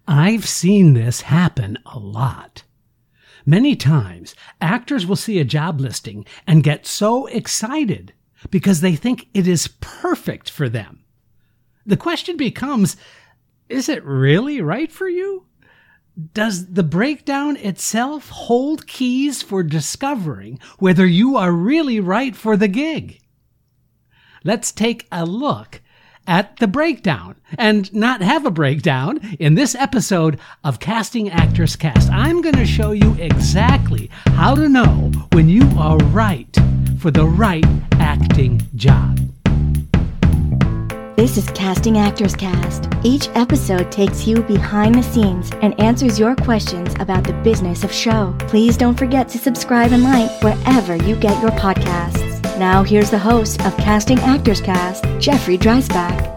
I've seen this happen a lot. Many times, actors will see a job listing and get so excited because they think it is perfect for them. The question becomes, is it really right for you? Does the breakdown itself hold keys for discovering whether you are really right for the gig? Let's take a look at the breakdown and not have a breakdown in this episode of Casting Actors Cast. I'm going to show you exactly how to know when you are right for the right acting job. This is Casting Actors Cast. Each episode takes you behind the scenes and answers your questions about the business of show. Please don't forget to subscribe and like wherever you get your podcasts. Now here's the host of Casting Actors Cast, Jeffrey Dreisbach.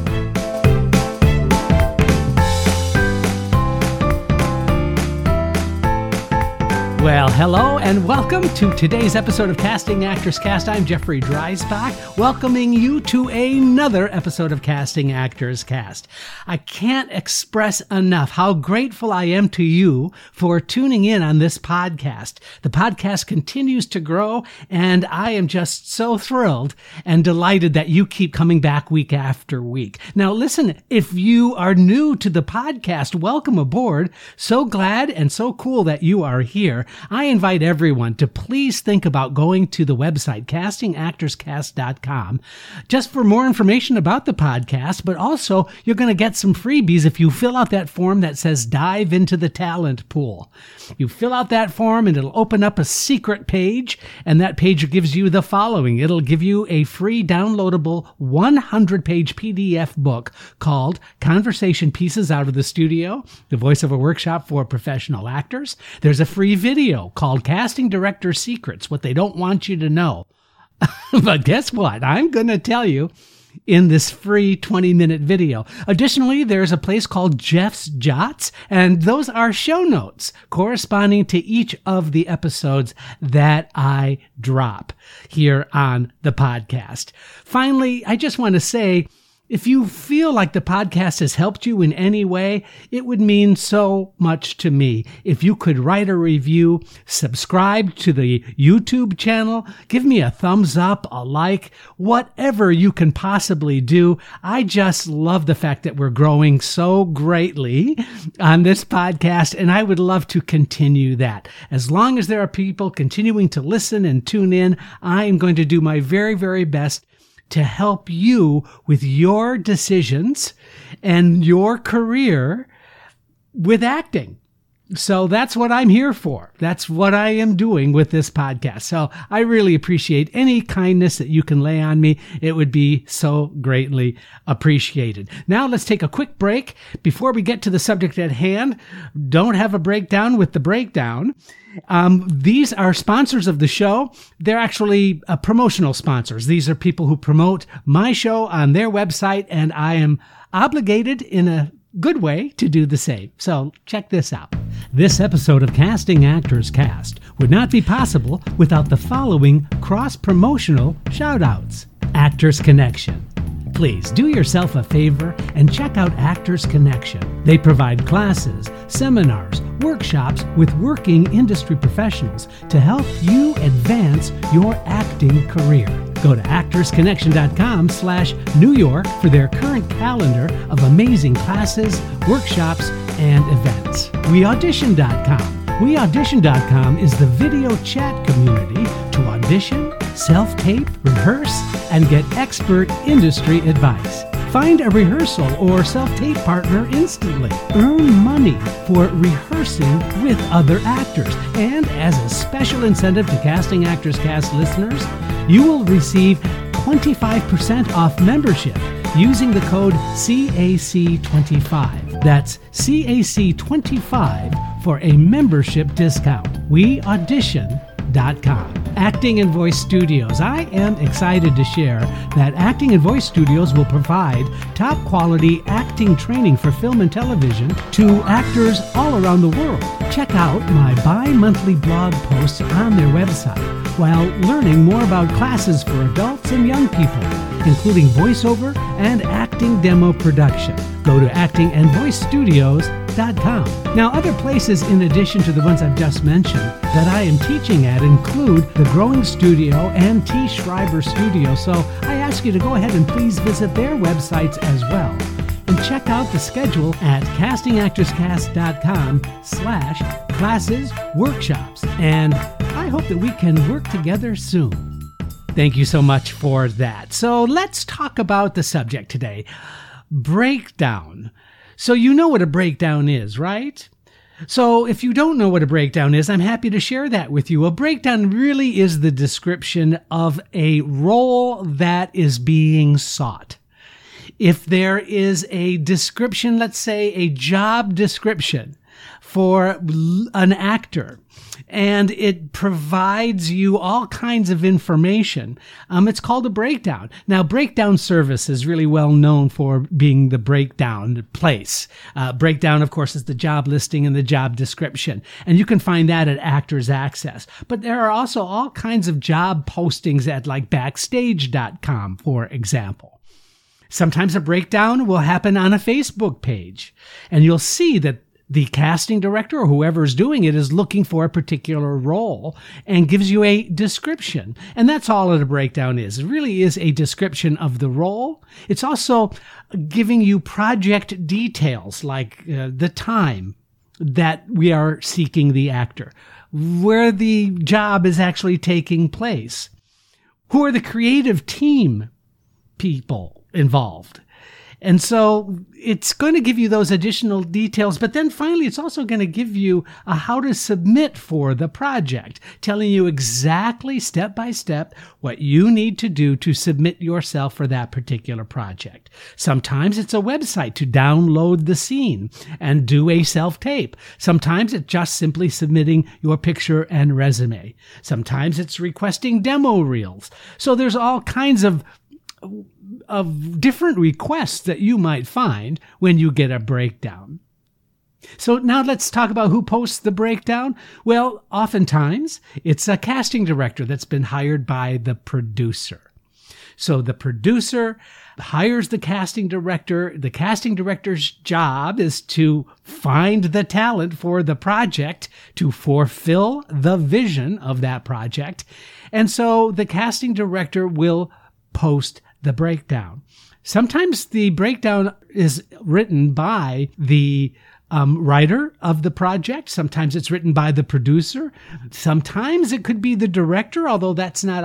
Well, hello and welcome to today's episode of Casting Actors Cast. I'm Jeffrey Dreisbach, welcoming you to another episode of Casting Actors Cast. I can't express enough how grateful I am to you for tuning in on this podcast. The podcast continues to grow, and I am just so thrilled and delighted that you keep coming back week after week. Now, listen, if you are new to the podcast, welcome aboard. So glad and so cool that you are here. I invite everyone to please think about going to the website, castingactorscast.com, just for more information about the podcast, but also you're going to get some freebies if you fill out that form that says dive into the talent pool. You fill out that form and it'll open up a secret page, and that page gives you the following. It'll give you a free downloadable 100-page PDF book called Conversation Pieces Out of the Studio, the voiceover workshop for professional actors. There's a free video called Casting Director Secrets, what they don't want you to know. But guess what? I'm going to tell you in this free 20-minute video. Additionally, there's a place called Jeff's Jots, and those are show notes corresponding to each of the episodes that I drop here on the podcast. Finally, I just want to say, if you feel like the podcast has helped you in any way, it would mean so much to me if you could write a review, subscribe to the YouTube channel, give me a thumbs up, a like, whatever you can possibly do. I just love the fact that we're growing so greatly on this podcast, and I would love to continue that. As long as there are people continuing to listen and tune in, I am going to do my very, very best to help you with your decisions and your career with acting. So that's what I'm here for. That's what I am doing with this podcast. So I really appreciate any kindness that you can lay on me. It would be so greatly appreciated. Now let's take a quick break. Before we get to the subject at hand, don't have a breakdown with the breakdown. These are sponsors of the show. They're actually promotional sponsors. These are people who promote my show on their website, and I am obligated in a good way to do the same. So check this out. This episode of Casting Actors Cast would not be possible without the following cross-promotional shout-outs. Actors Connection. Please do yourself a favor and check out Actors Connection. They provide classes, seminars, workshops with working industry professionals to help you advance your acting career. Go to actorsconnection.com/New York for their current calendar of amazing classes, workshops, and events. WeAudition.com. WeAudition.com is the video chat community to audition, self-tape, rehearse, and get expert industry advice. Find a rehearsal or self-tape partner instantly. Earn money for rehearsing with other actors. And as a special incentive to Casting Actors Cast listeners, you will receive 25% off membership using the code CAC25. That's CAC25 for a membership discount. WeAudition.com. Acting and Voice Studios. I am excited to share that Acting and Voice Studios will provide top quality acting training for film and television to actors all around the world. Check out my bi-monthly blog posts on their website while learning more about classes for adults and young people. including voiceover and acting demo production. Go to actingandvoicestudios.com. Now, other places in addition to the ones I've just mentioned that I am teaching at include the Growing Studio and T. Schreiber Studio, so I ask you to go ahead and please visit their websites as well. And check out the schedule at castingactorscast.com/classes workshops. And I hope that we can work together soon. Thank you so much for that. So let's talk about the subject today, breakdown. So you know what a breakdown is, right? So if you don't know what a breakdown is, I'm happy to share that with you. A breakdown really is the description of a role that is being sought. If there is a description, let's say a job description for an actor, and it provides you all kinds of information, it's called a breakdown. Now, Breakdown Service is really well known for being the breakdown place. Breakdown, of course, is the job listing and the job description, and you can find that at Actors Access. But there are also all kinds of job postings at like Backstage.com, for example. Sometimes a breakdown will happen on a Facebook page, and you'll see that the casting director or whoever is doing it is looking for a particular role and gives you a description. And that's all that a breakdown is. It really is a description of the role. It's also giving you project details like the time that we are seeking the actor, where the job is actually taking place, who are the creative team people involved. And so it's going to give you those additional details, but then finally it's also going to give you how to submit for the project, telling you exactly step by step what you need to do to submit yourself for that particular project. Sometimes it's a website to download the scene and do a self-tape. Sometimes it's just simply submitting your picture and resume. Sometimes it's requesting demo reels. So there's all kinds of different requests that you might find when you get a breakdown. So now let's talk about who posts the breakdown. Well, oftentimes it's a casting director that's been hired by the producer. So the producer hires the casting director. The casting director's job is to find the talent for the project, to fulfill the vision of that project. And so the casting director will post the breakdown. Sometimes the breakdown is written by the writer of the project. Sometimes it's written by the producer. Sometimes it could be the director, although that's not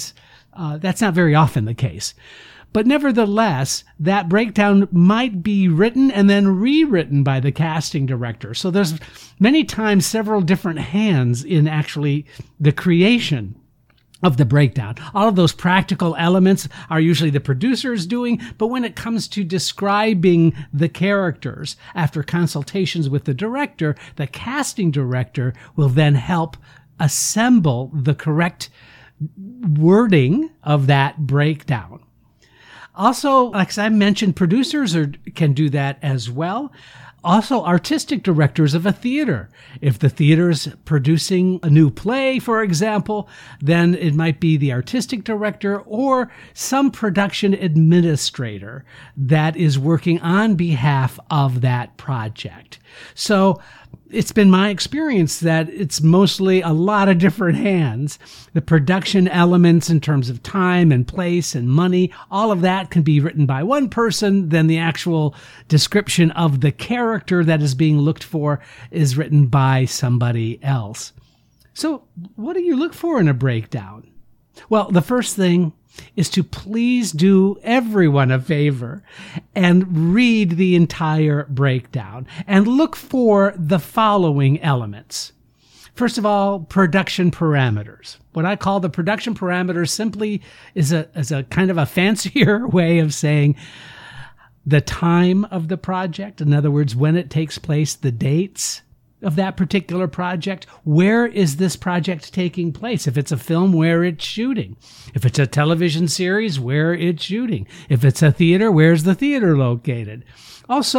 very often the case. But nevertheless, that breakdown might be written and then rewritten by the casting director. So there's many times several different hands in actually the creation of the breakdown. All of those practical elements are usually the producers doing, but when it comes to describing the characters after consultations with the director, the casting director will then help assemble the correct wording of that breakdown. Also, like I mentioned, producers can do that as well. Also, artistic directors of a theater. If the theater's producing a new play, for example, then it might be the artistic director or some production administrator that is working on behalf of that project. So it's been my experience that it's mostly a lot of different hands. The production elements in terms of time and place and money, all of that can be written by one person. Then the actual description of the character that is being looked for is written by somebody else. So what do you look for in a breakdown? Well, the first thing is to please do everyone a favor and read the entire breakdown and look for the following elements. First of all, production parameters. What I call the production parameters simply is a kind of a fancier way of saying the time of the project. In other words, when it takes place, the dates of that particular project. Where is this project taking place? If it's a film, where it's shooting. If it's a television series, where it's shooting. If it's a theater, where's the theater located? Also,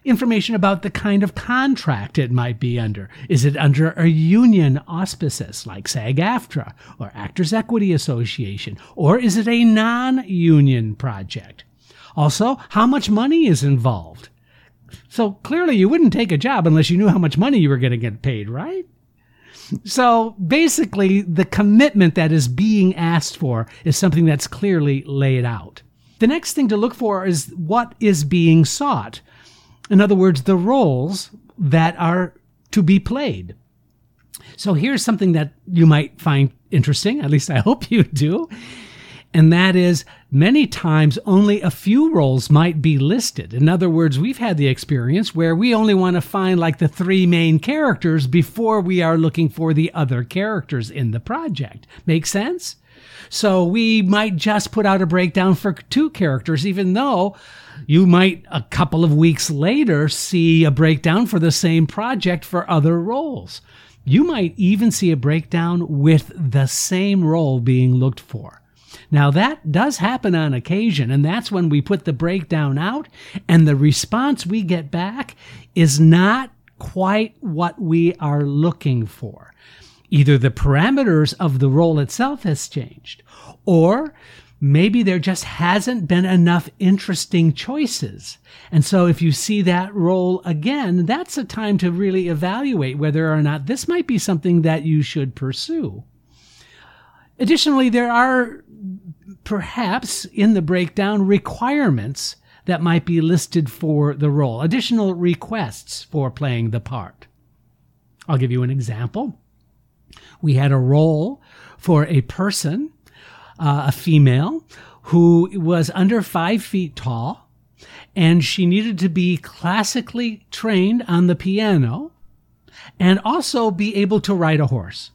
information about the kind of contract it might be under. Is it under a union auspices like SAG-AFTRA or Actors Equity Association? Or is it a non-union project? Also, how much money is involved? So clearly you wouldn't take a job unless you knew how much money you were going to get paid, right? So basically, the commitment that is being asked for is something that's clearly laid out. The next thing to look for is what is being sought. In other words, the roles that are to be played. So here's something that you might find interesting, at least I hope you do, and that is many times only a few roles might be listed. In other words, we've had the experience where we only want to find like the 3 main characters before we are looking for the other characters in the project. Make sense? So we might just put out a breakdown for 2 characters, even though you might a couple of weeks later see a breakdown for the same project for other roles. You might even see a breakdown with the same role being looked for. Now that does happen on occasion, and that's when we put the breakdown out and the response we get back is not quite what we are looking for. Either the parameters of the role itself has changed, or maybe there just hasn't been enough interesting choices. And so if you see that role again, that's a time to really evaluate whether or not this might be something that you should pursue. Additionally, there are perhaps in the breakdown requirements that might be listed for the role, additional requests for playing the part. I'll give you an example. We had a role for a person, a female, who was under 5 feet tall, and she needed to be classically trained on the piano and also be able to ride a horse.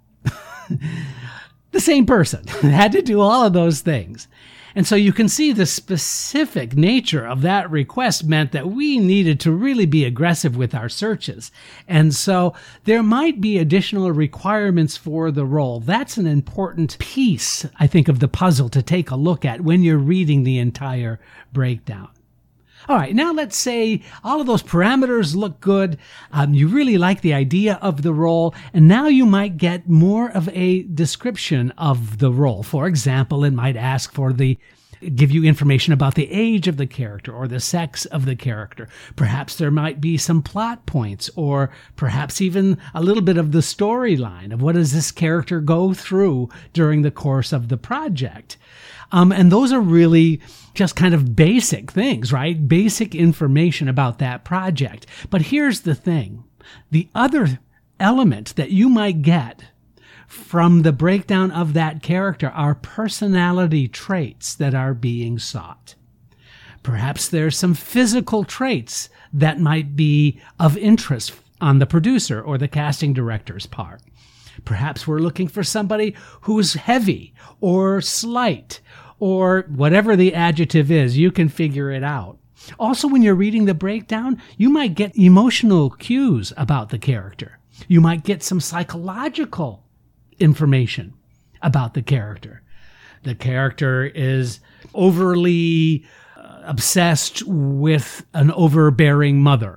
The same person had to do all of those things. And so you can see the specific nature of that request meant that we needed to really be aggressive with our searches. And so there might be additional requirements for the role. That's an important piece, I think, of the puzzle to take a look at when you're reading the entire breakdown. All right, now let's say all of those parameters look good. You really like the idea of the role, and now you might get more of a description of the role. For example, it might ask for give you information about the age of the character or the sex of the character. Perhaps there might be some plot points, or perhaps even a little bit of the storyline of what does this character go through during the course of the project. And those are really just kind of basic things, right? Basic information about that project. But here's the thing. The other element that you might get from the breakdown of that character are personality traits that are being sought. Perhaps there's some physical traits that might be of interest on the producer or the casting director's part. Perhaps we're looking for somebody who's heavy or slight, or whatever the adjective is, you can figure it out. Also, when you're reading the breakdown, you might get emotional cues about the character. You might get some psychological information about the character. The character is overly obsessed with an overbearing mother.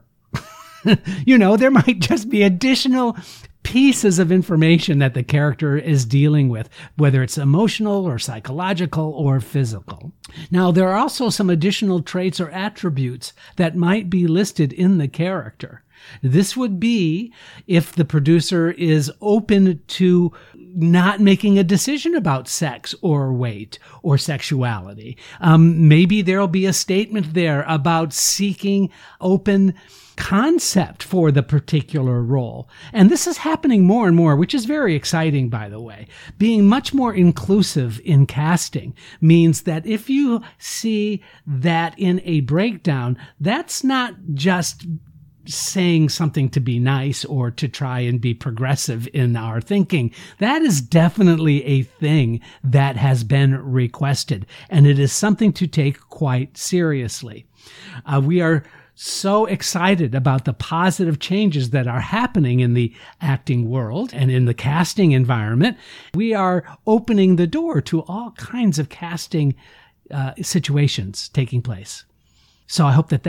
There might just be additional pieces of information that the character is dealing with, whether it's emotional or psychological or physical. Now, there are also some additional traits or attributes that might be listed in the character. This would be if the producer is open to not making a decision about sex or weight or sexuality. Maybe there'll be a statement there about seeking open concept for the particular role. And this is happening more and more, which is very exciting, by the way. Being much more inclusive in casting means that if you see that in a breakdown, that's not just saying something to be nice or to try and be progressive in our thinking. That is definitely a thing that has been requested, and it is something to take quite seriously. We are so excited about the positive changes that are happening in the acting world and in the casting environment. We are opening the door to all kinds of casting situations taking place. So I hope that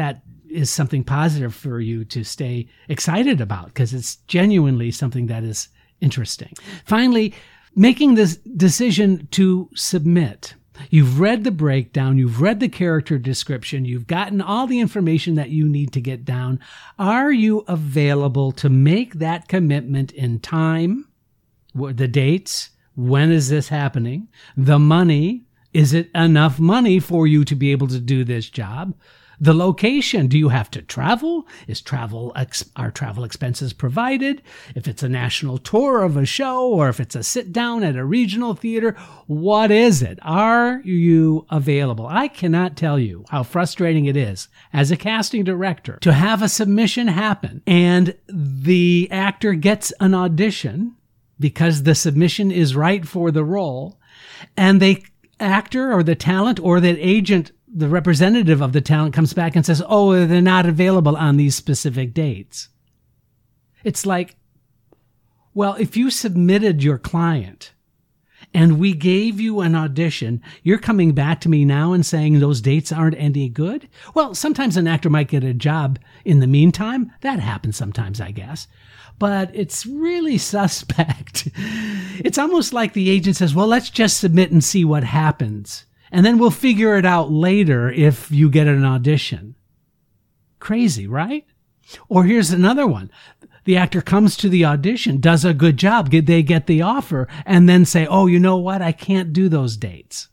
is something positive for you to stay excited about, because it's genuinely something that is interesting. Finally, making this decision to submit. You've read the breakdown, you've read the character description, you've gotten all the information that you need to get down. Are you available to make that commitment in time? The dates? When is this happening? The money? Is it enough money for you to be able to do this job? The location, do you have to travel? Are travel expenses provided? If it's a national tour of a show, or if it's a sit down at a regional theater, what is it? Are you available? I cannot tell you how frustrating it is as a casting director to have a submission happen and the actor gets an audition because the submission is right for the role, and the actor or the talent or the agent, the representative of the talent, comes back and says, oh, they're not available on these specific dates. It's like, well, if you submitted your client and we gave you an audition, you're coming back to me now and saying those dates aren't any good? Well, sometimes an actor might get a job in the meantime. That happens sometimes, I guess. But it's really suspect. It's almost like the agent says, well, let's just submit and see what happens, and then we'll figure it out later if you get an audition. Crazy, right? Or here's another one. The actor comes to the audition, does a good job, they get the offer, and then say, oh, you know what? I can't do those dates.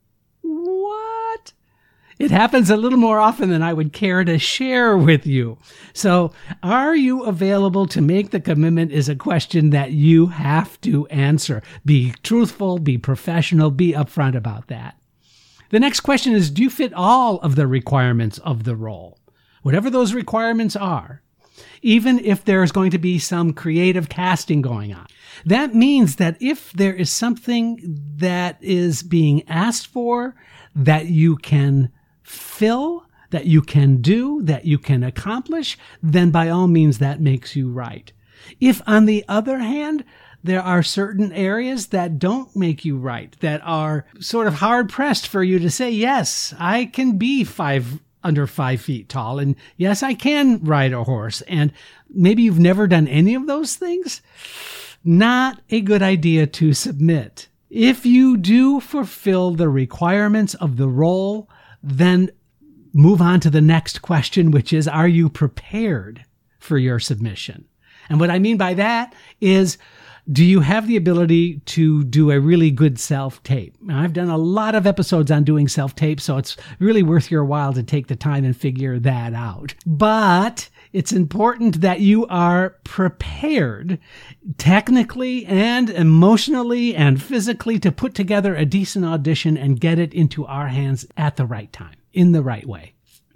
What? It happens a little more often than I would care to share with you. So, are you available to make the commitment is a question that you have to answer. Be truthful, be professional, be upfront about that. The next question is, do you fit all of the requirements of the role? Whatever those requirements are, even if there's going to be some creative casting going on. That means that if there is something that is being asked for, that you can fill, that you can do, that you can accomplish, then by all means that makes you right. If, on the other hand, there are certain areas that don't make you right, that are sort of hard-pressed for you to say, yes, I can be under 5 feet tall, and yes, I can ride a horse, and maybe you've never done any of those things, not a good idea to submit. If you do fulfill the requirements of the role, then move on to the next question, which is, are you prepared for your submission? And what I mean by that is, do you have the ability to do a really good self-tape? Now, I've done a lot of episodes on doing self-tape, so it's really worth your while to take the time and figure that out. But it's important that you are prepared technically and emotionally and physically to put together a decent audition and get it into our hands at the right time, in the right way.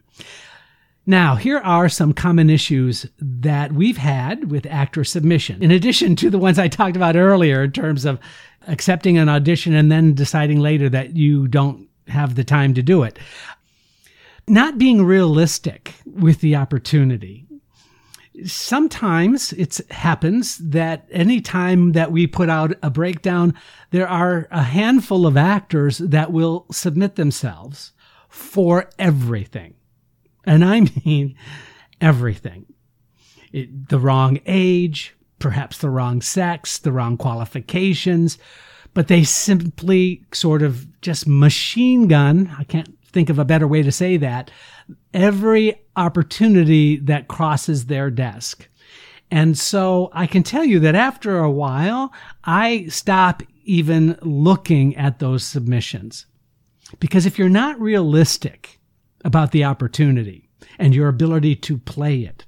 Now, here are some common issues that we've had with actor submission, in addition to the ones I talked about earlier in terms of accepting an audition and then deciding later that you don't have the time to do it. Not being realistic with the opportunity. Sometimes it happens that any time that we put out a breakdown, there are a handful of actors that will submit themselves for everything. And I mean everything. The wrong age, perhaps the wrong sex, the wrong qualifications, but they simply sort of just machine gun, I can't think of a better way to say that, every opportunity that crosses their desk. And so I can tell you that after a while, I stop even looking at those submissions. Because if you're not realistic about the opportunity and your ability to play it,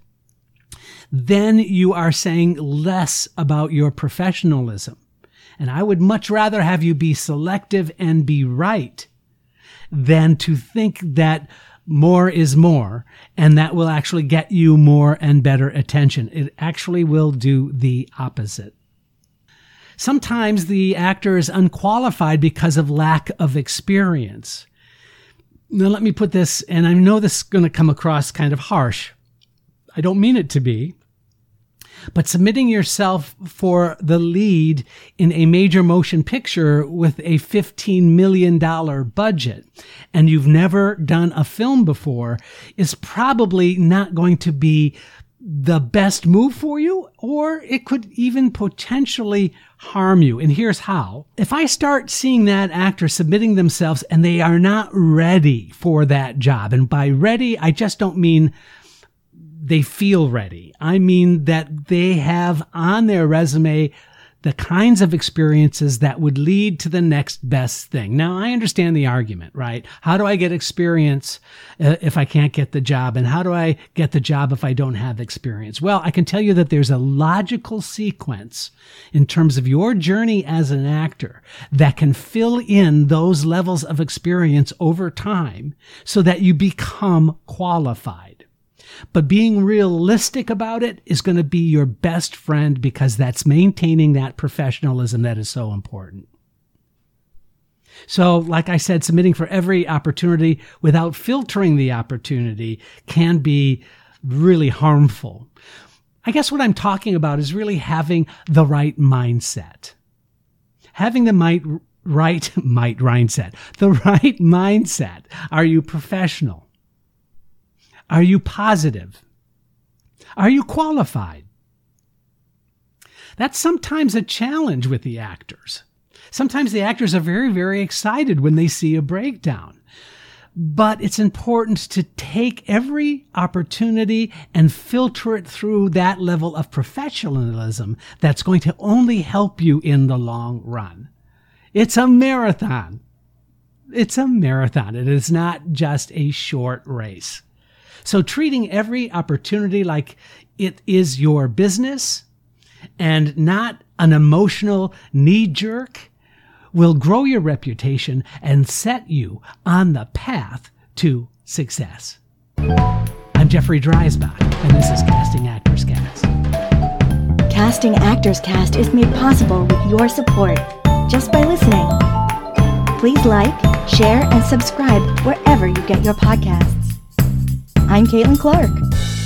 then you are saying less about your professionalism. And I would much rather have you be selective and be right than to think that more is more and that will actually get you more and better attention. It actually will do the opposite. Sometimes the actor is unqualified because of lack of experience. Now, let me put this, and I know this is going to come across kind of harsh. I don't mean it to be. But submitting yourself for the lead in a major motion picture with a $15 million budget and you've never done a film before is probably not going to be the best move for you, or it could even potentially harm you. And here's how. If I start seeing that actor submitting themselves and they are not ready for that job, and by ready, I just don't mean they feel ready. I mean that they have on their resume the kinds of experiences that would lead to the next best thing. Now, I understand the argument, right? How do I get experience if I can't get the job? And how do I get the job if I don't have experience? Well, I can tell you that there's a logical sequence in terms of your journey as an actor that can fill in those levels of experience over time so that you become qualified. But being realistic about it is going to be your best friend, because that's maintaining that professionalism that is so important. So, like I said, submitting for every opportunity without filtering the opportunity can be really harmful. I guess what I'm talking about is really having the right mindset. Having the right mindset. Are you professional? Are you positive? Are you qualified? That's sometimes a challenge with the actors. Sometimes the actors are very, very excited when they see a breakdown. But it's important to take every opportunity and filter it through that level of professionalism that's going to only help you in the long run. It's a marathon. It's a marathon. It is not just a short race. So treating every opportunity like it is your business and not an emotional knee-jerk will grow your reputation and set you on the path to success. I'm Jeffrey Dreisbach, and this is Casting Actors Cast. Casting Actors Cast is made possible with your support just by listening. Please like, share, and subscribe wherever you get your podcasts. I'm Caitlin Clark.